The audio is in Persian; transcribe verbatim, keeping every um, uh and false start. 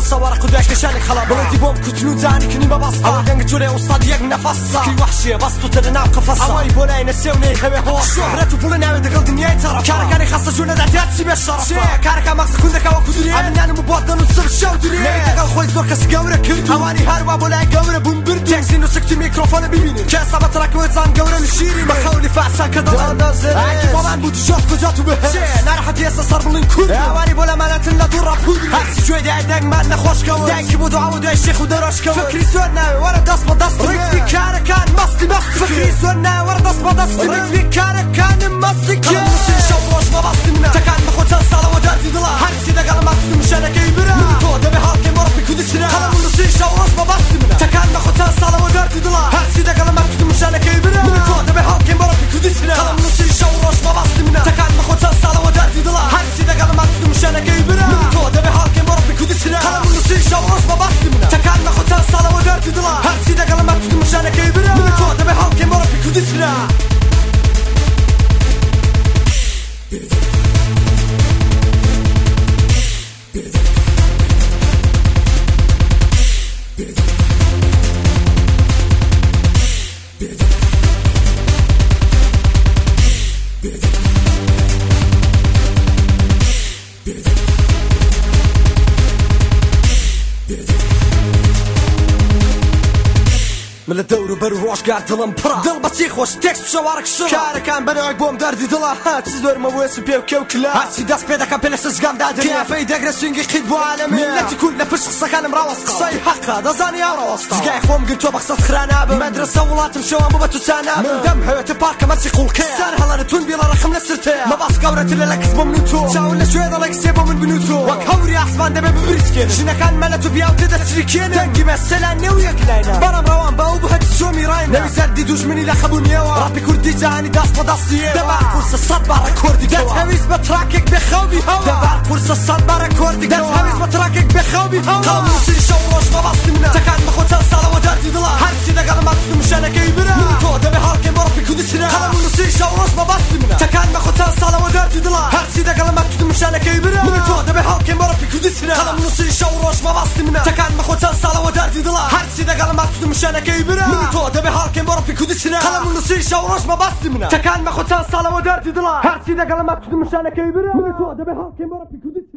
صورة قداش كشانك خلا بلدي بوم كتلو زاني كني ما بسطا أول دنگ جوري وصاد يك نفسا كي وحشي بسطو ترنا قفصا أولي بولاي نسيوني هوي هوش شهرتو بولا ناوي دقل دنياي طرف كاركاني خاصة جونا دعتيات سيبي الشرف كاركا مقص كل دكا وكدري عملناني مبوطن وصل الشو دري ناوي دقل خوي زور كس قورة كردو أواني هاروا بولاي قورة بومبردو تاكسين وسكتو ميكروفون ببيني كاسا بطرك وزان قورة مشيري مخولي فاسا كدلان عاكي بابان بودو جوت كجاتو بهش نارحت يسا صار بلين كل أواني بولا مالات لا دور رابودي هاكسي جوي داعي داق مالنا خوش كون داكي بودو عودو الشيخ ودراش كون فكري سورنا ورا داس بداس ريت في كاركان مصلي مصلي فكري سورنا ورا داس بداس ريت في كاركان مصلي كلام نسي شوش ما بصلي منا تكان بخوتان صالة ودارتي دلا هارسي دقال مقصد مشانا كيبرا من تو دبي حالكي مربي كودسنا كلام نسي شوش ما بصلي منا تكان بخوتان صالة ودارتي دلا هارسي دقال مقصد مشانا كيبرا من تو دبي حالكي مربي كودسنا كلام نسي شوش ما بصلي منا تكان بخوتان صالة ودارتي دلا هارسي دقال مقصد مشانا كيبرا من تو دبي حالكي مربي كودسنا كلام نسي شوش ما بصلي منا تكان بخوتان صالة ودارتي دلا هارسي دقال مقصد مشانا كيبرا من تو دبي حالكي مربي كودسنا من الدور وبروح قاعد تلمبرا دل بطيخ واش تكس بشوارك الشرا كارا كان بنوعك بوم داردي دلا هات سدور ما ويس بيو كيو كلا هات سيداس بيدا كان بينس قام دادر كيا في دقر سينجي قيد عالمي التي كل فش خصك انا مراوسط صي حقا دزاني اوروسط سقاي خوم قلت بقصت خرانا مدرسه ولات مشوا مو بتسانا من دم حياتي بارك ما تقول كير سار هلا نتون بلا رقم نسرتها ما باس قورت الا لك اسمه منوتو ساونا شويه ضلك سيبو من بنوتو وكوري احسن دبي بريسكين شنا كان مالتو بياو تدا تشريكين دنجي مثلا نويا كلاينا برام روان باو بهد سومي راينا نبي سرديدوش مني لخبوني رابي كردي جاني داس بداسيه دبا كورس الصد بارا كوردي دات هويس بتراكك بخوبي هوا دبا كورس الصد بارا كوردي دات هويس بتراكك بخوبي هوا قام نسي شوروش ما بصلي منا تكان بخوتان صالة ودارتي دلا هارسي دقال مقصد مشانا كيبرا من تو دبي حالكي مربي كودسنا قام نسي شوروش ما بصلي منا تكان بخوتان صالة ودارتي دلا هارسي دقال مقصد مشانا كيبرا من تو دبي حالكي مربي كودسنا قام نسي شوروش ما بصلي منا تكان بخوتان صالة ودارتي دلا هارسي دقال مقصد مشانا كيبرا من تو دبي حالكي مربي كودسنا قام نسي شوروش ما بصلي منا تكان بخوتان صالة ودارتي دلا هارسي دقال مقصد مشانا كيبرا من تو دبي حالكي مربي كودسنا